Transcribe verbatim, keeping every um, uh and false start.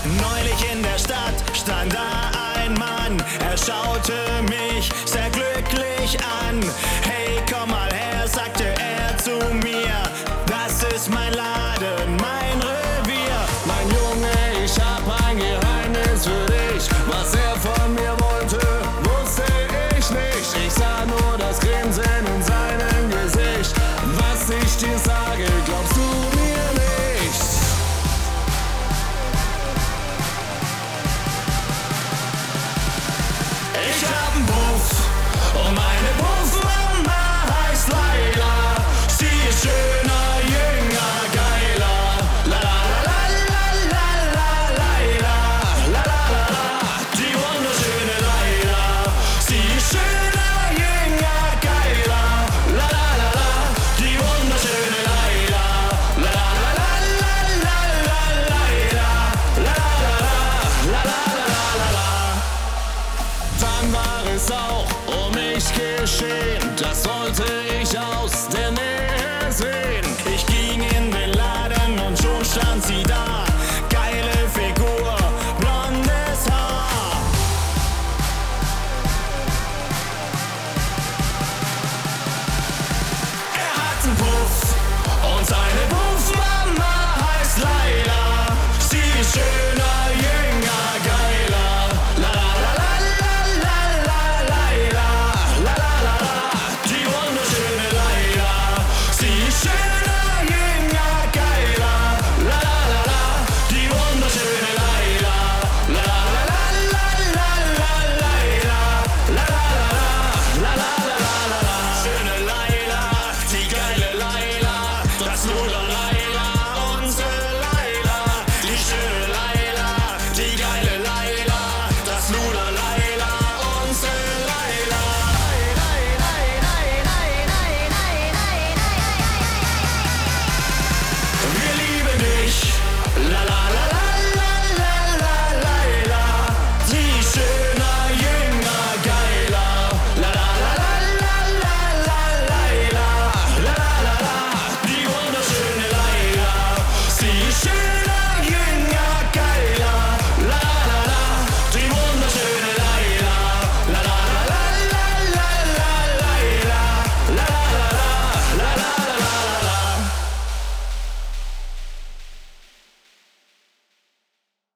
Neulich in der Stadt stand da ein Mann, er schaute mich sehr glücklich an. Hey, komm mal her, sagte er zu mir, das ist mein Laden, mein Revier. Mein Junge, ich hab ein Geheimnis für dich. Was er von mir wollte, wusste ich nicht. Ich sah nur das Grinsen in seinem Gesicht. Was ich dir sag,